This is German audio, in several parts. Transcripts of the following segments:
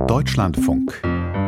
Deutschlandfunk.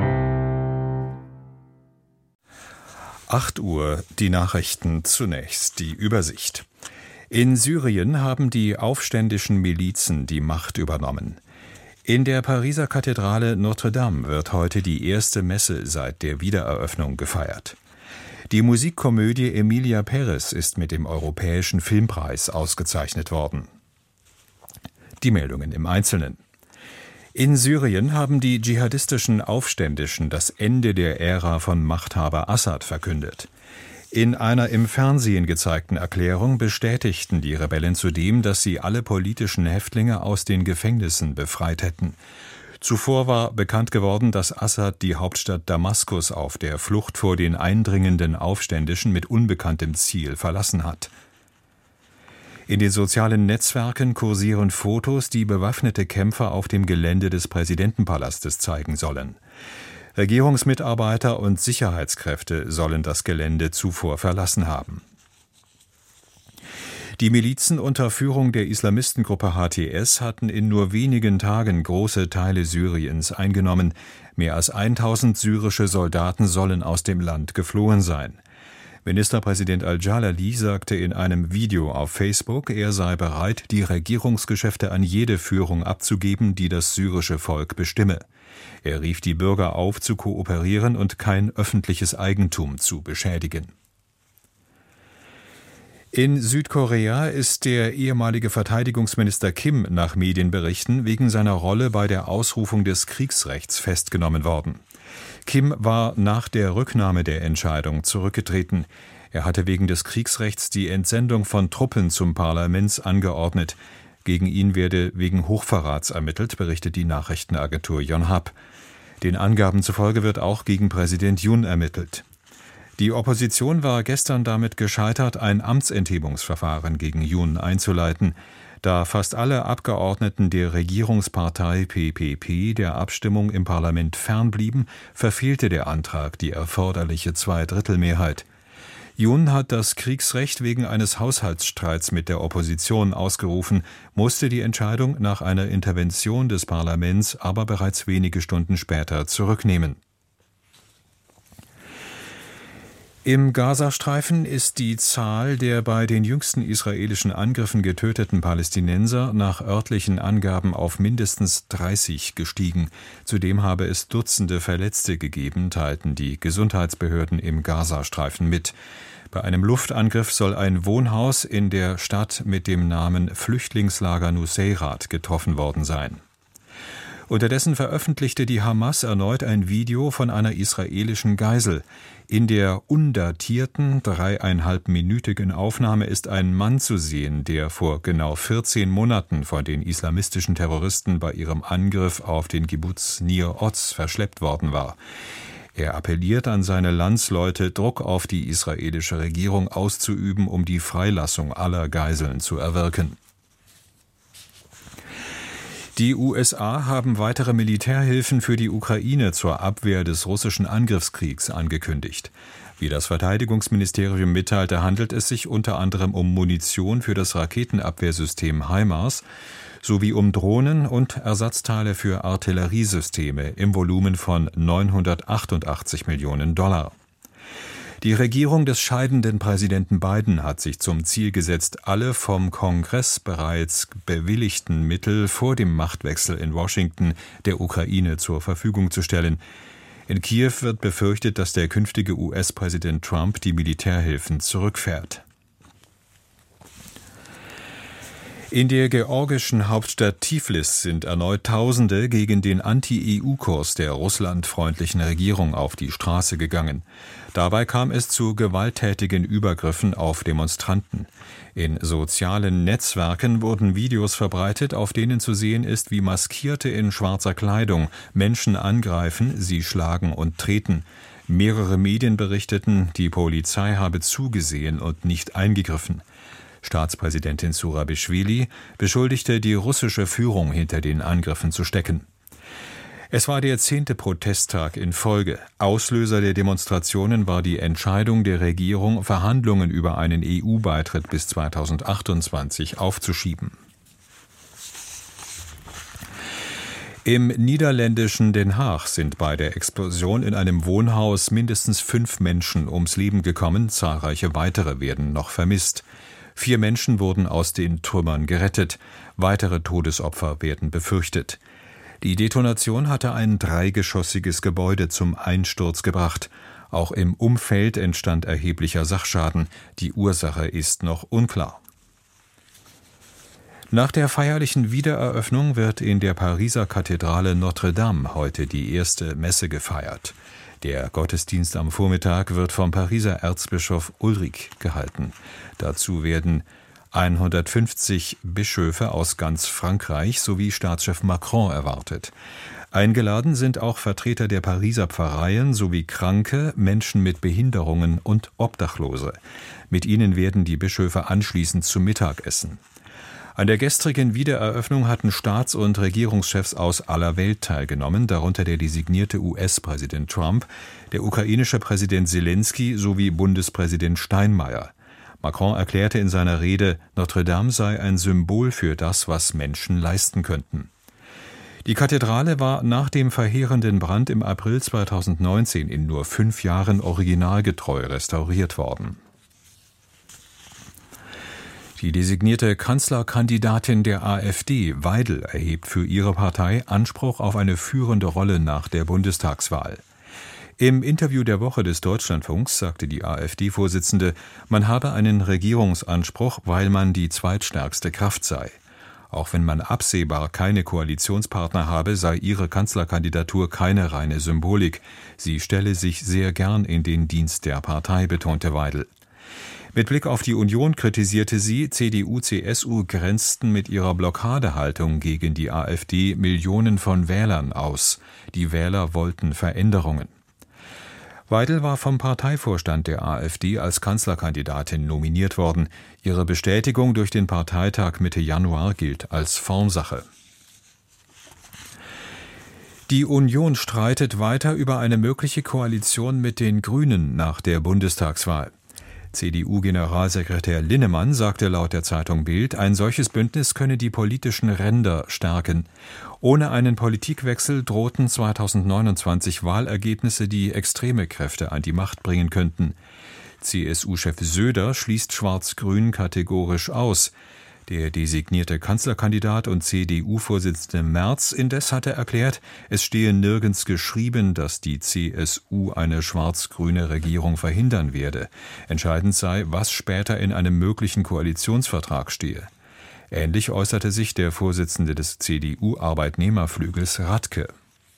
8 Uhr, die Nachrichten zunächst, die Übersicht. In Syrien haben die aufständischen Milizen die Macht übernommen. In der Pariser Kathedrale Notre-Dame wird heute die erste Messe seit der Wiedereröffnung gefeiert. Die Musikkomödie Emilia Perez ist mit dem Europäischen Filmpreis ausgezeichnet worden. Die Meldungen im Einzelnen. In Syrien haben die dschihadistischen Aufständischen das Ende der Ära von Machthaber Assad verkündet. In einer im Fernsehen gezeigten Erklärung bestätigten die Rebellen zudem, dass sie alle politischen Häftlinge aus den Gefängnissen befreit hätten. Zuvor war bekannt geworden, dass Assad die Hauptstadt Damaskus auf der Flucht vor den eindringenden Aufständischen mit unbekanntem Ziel verlassen hat. In den sozialen Netzwerken kursieren Fotos, die bewaffnete Kämpfer auf dem Gelände des Präsidentenpalastes zeigen sollen. Regierungsmitarbeiter und Sicherheitskräfte sollen das Gelände zuvor verlassen haben. Die Milizen unter Führung der Islamistengruppe HTS hatten in nur wenigen Tagen große Teile Syriens eingenommen. Mehr als 1000 syrische Soldaten sollen aus dem Land geflohen sein. Ministerpräsident Al-Jalali sagte in einem Video auf Facebook, er sei bereit, die Regierungsgeschäfte an jede Führung abzugeben, die das syrische Volk bestimme. Er rief die Bürger auf, zu kooperieren und kein öffentliches Eigentum zu beschädigen. In Südkorea ist der ehemalige Verteidigungsminister Kim nach Medienberichten wegen seiner Rolle bei der Ausrufung des Kriegsrechts festgenommen worden. Kim war nach der Rücknahme der Entscheidung zurückgetreten. Er hatte wegen des Kriegsrechts die Entsendung von Truppen zum Parlament angeordnet. Gegen ihn werde wegen Hochverrats ermittelt, berichtet die Nachrichtenagentur Yonhap. Den Angaben zufolge wird auch gegen Präsident Yoon ermittelt. Die Opposition war gestern damit gescheitert, ein Amtsenthebungsverfahren gegen Yoon einzuleiten. Da fast alle Abgeordneten der Regierungspartei PPP der Abstimmung im Parlament fernblieben, verfehlte der Antrag die erforderliche Zweidrittelmehrheit. Yoon hat das Kriegsrecht wegen eines Haushaltsstreits mit der Opposition ausgerufen, musste die Entscheidung nach einer Intervention des Parlaments aber bereits wenige Stunden später zurücknehmen. Im Gazastreifen ist die Zahl der bei den jüngsten israelischen Angriffen getöteten Palästinenser nach örtlichen Angaben auf mindestens 30 gestiegen. Zudem habe es Dutzende Verletzte gegeben, teilten die Gesundheitsbehörden im Gazastreifen mit. Bei einem Luftangriff soll ein Wohnhaus in der Stadt mit dem Namen Flüchtlingslager Nuseirat getroffen worden sein. Unterdessen veröffentlichte die Hamas erneut ein Video von einer israelischen Geisel. In der undatierten 3,5-minütigen Aufnahme ist ein Mann zu sehen, der vor genau 14 Monaten von den islamistischen Terroristen bei ihrem Angriff auf den Kibbuz Nir Oz verschleppt worden war. Er appelliert an seine Landsleute, Druck auf die israelische Regierung auszuüben, um die Freilassung aller Geiseln zu erwirken. Die USA haben weitere Militärhilfen für die Ukraine zur Abwehr des russischen Angriffskriegs angekündigt. Wie das Verteidigungsministerium mitteilte, handelt es sich unter anderem um Munition für das Raketenabwehrsystem HIMARS sowie um Drohnen und Ersatzteile für Artilleriesysteme im Volumen von 988 Millionen $. Die Regierung des scheidenden Präsidenten Biden hat sich zum Ziel gesetzt, alle vom Kongress bereits bewilligten Mittel vor dem Machtwechsel in Washington der Ukraine zur Verfügung zu stellen. In Kiew wird befürchtet, dass der künftige US-Präsident Trump die Militärhilfen zurückfährt. In der georgischen Hauptstadt Tiflis sind erneut Tausende gegen den Anti-EU-Kurs der russlandfreundlichen Regierung auf die Straße gegangen. Dabei kam es zu gewalttätigen Übergriffen auf Demonstranten. In sozialen Netzwerken wurden Videos verbreitet, auf denen zu sehen ist, wie Maskierte in schwarzer Kleidung Menschen angreifen, sie schlagen und treten. Mehrere Medien berichteten, die Polizei habe zugesehen und nicht eingegriffen. Staatspräsidentin Zurabischwili beschuldigte die russische Führung, hinter den Angriffen zu stecken. Es war der 10. Protesttag in Folge. Auslöser der Demonstrationen war die Entscheidung der Regierung, Verhandlungen über einen EU-Beitritt bis 2028 aufzuschieben. Im niederländischen Den Haag sind bei der Explosion in einem Wohnhaus mindestens 5 Menschen ums Leben gekommen, zahlreiche weitere werden noch vermisst. 4 Menschen wurden aus den Trümmern gerettet, weitere Todesopfer werden befürchtet. Die Detonation hatte ein 3-geschossiges Gebäude zum Einsturz gebracht. Auch im Umfeld entstand erheblicher Sachschaden, die Ursache ist noch unklar. Nach der feierlichen Wiedereröffnung wird in der Pariser Kathedrale Notre-Dame heute die erste Messe gefeiert. Der Gottesdienst am Vormittag wird vom Pariser Erzbischof Ulrich gehalten. Dazu werden 150 Bischöfe aus ganz Frankreich sowie Staatschef Macron erwartet. Eingeladen sind auch Vertreter der Pariser Pfarreien sowie Kranke, Menschen mit Behinderungen und Obdachlose. Mit ihnen werden die Bischöfe anschließend zu Mittag essen. An der gestrigen Wiedereröffnung hatten Staats- und Regierungschefs aus aller Welt teilgenommen, darunter der designierte US-Präsident Trump, der ukrainische Präsident Selensky sowie Bundespräsident Steinmeier. Macron erklärte in seiner Rede, Notre-Dame sei ein Symbol für das, was Menschen leisten könnten. Die Kathedrale war nach dem verheerenden Brand im April 2019 in nur 5 Jahren originalgetreu restauriert worden. Die designierte Kanzlerkandidatin der AfD, Weidel, erhebt für ihre Partei Anspruch auf eine führende Rolle nach der Bundestagswahl. Im Interview der Woche des Deutschlandfunks sagte die AfD-Vorsitzende, man habe einen Regierungsanspruch, weil man die zweitstärkste Kraft sei. Auch wenn man absehbar keine Koalitionspartner habe, sei ihre Kanzlerkandidatur keine reine Symbolik. Sie stelle sich sehr gern in den Dienst der Partei, betonte Weidel. Mit Blick auf die Union kritisierte sie, CDU, CSU grenzten mit ihrer Blockadehaltung gegen die AfD Millionen von Wählern aus. Die Wähler wollten Veränderungen. Weidel war vom Parteivorstand der AfD als Kanzlerkandidatin nominiert worden. Ihre Bestätigung durch den Parteitag Mitte Januar gilt als Formsache. Die Union streitet weiter über eine mögliche Koalition mit den Grünen nach der Bundestagswahl. CDU-Generalsekretär Linnemann sagte laut der Zeitung Bild, ein solches Bündnis könne die politischen Ränder stärken. Ohne einen Politikwechsel drohten 2029 Wahlergebnisse, die extreme Kräfte an die Macht bringen könnten. CSU-Chef Söder schließt Schwarz-Grün kategorisch aus. Der designierte Kanzlerkandidat und CDU-Vorsitzende Merz indes hatte erklärt, es stehe nirgends geschrieben, dass die CSU eine schwarz-grüne Regierung verhindern werde. Entscheidend sei, was später in einem möglichen Koalitionsvertrag stehe. Ähnlich äußerte sich der Vorsitzende des CDU-Arbeitnehmerflügels Radke.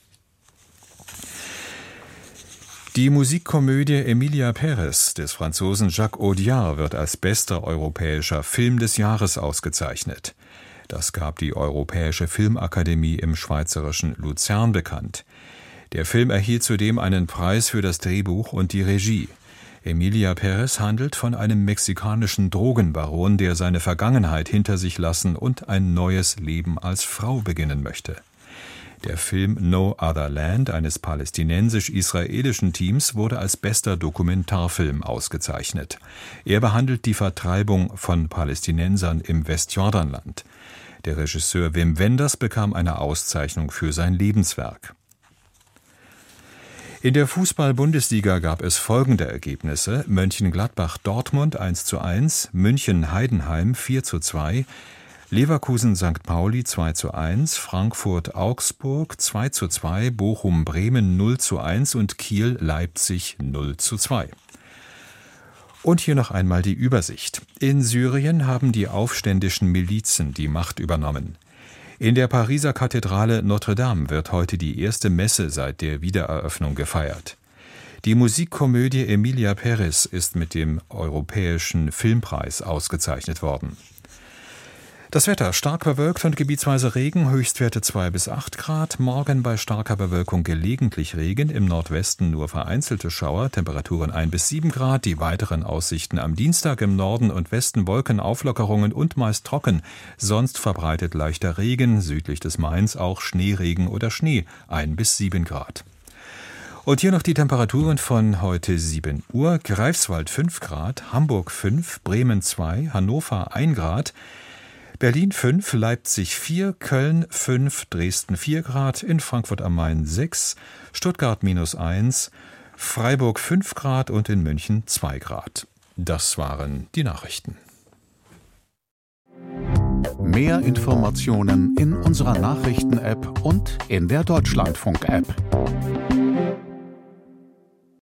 Die Musikkomödie Emilia Pérez des Franzosen Jacques Audiard wird als bester europäischer Film des Jahres ausgezeichnet. Das gab die Europäische Filmakademie im schweizerischen Luzern bekannt. Der Film erhielt zudem einen Preis für das Drehbuch und die Regie. Emilia Pérez handelt von einem mexikanischen Drogenbaron, der seine Vergangenheit hinter sich lassen und ein neues Leben als Frau beginnen möchte. Der Film No Other Land eines palästinensisch-israelischen Teams wurde als bester Dokumentarfilm ausgezeichnet. Er behandelt die Vertreibung von Palästinensern im Westjordanland. Der Regisseur Wim Wenders bekam eine Auszeichnung für sein Lebenswerk. In der Fußball-Bundesliga gab es folgende Ergebnisse: Mönchengladbach-Dortmund 1:1, München-Heidenheim 4:2, Leverkusen-St. Pauli 2:1, Frankfurt-Augsburg 2:2, Bochum-Bremen 0:1 und Kiel-Leipzig 0:2. Und hier noch einmal die Übersicht. In Syrien haben die aufständischen Milizen die Macht übernommen. In der Pariser Kathedrale Notre-Dame wird heute die erste Messe seit der Wiedereröffnung gefeiert. Die Musikkomödie Emilia Pérez ist mit dem Europäischen Filmpreis ausgezeichnet worden. Das Wetter: stark bewölkt und gebietsweise Regen, Höchstwerte 2 bis 8 Grad. Morgen bei starker Bewölkung gelegentlich Regen, im Nordwesten nur vereinzelte Schauer, Temperaturen 1 bis 7 Grad. Die weiteren Aussichten am Dienstag: im Norden und Westen Wolkenauflockerungen und meist trocken. Sonst verbreitet leichter Regen, südlich des Mains auch Schneeregen oder Schnee, 1 bis 7 Grad. Und hier noch die Temperaturen von heute 7 Uhr. Greifswald 5 Grad, Hamburg 5, Bremen 2, Hannover 1 Grad. Berlin 5, Leipzig 4, Köln 5, Dresden 4 Grad, in Frankfurt am Main 6, Stuttgart -1, Freiburg 5 Grad und in München 2 Grad. Das waren die Nachrichten. Mehr Informationen in unserer Nachrichten-App und in der Deutschlandfunk-App.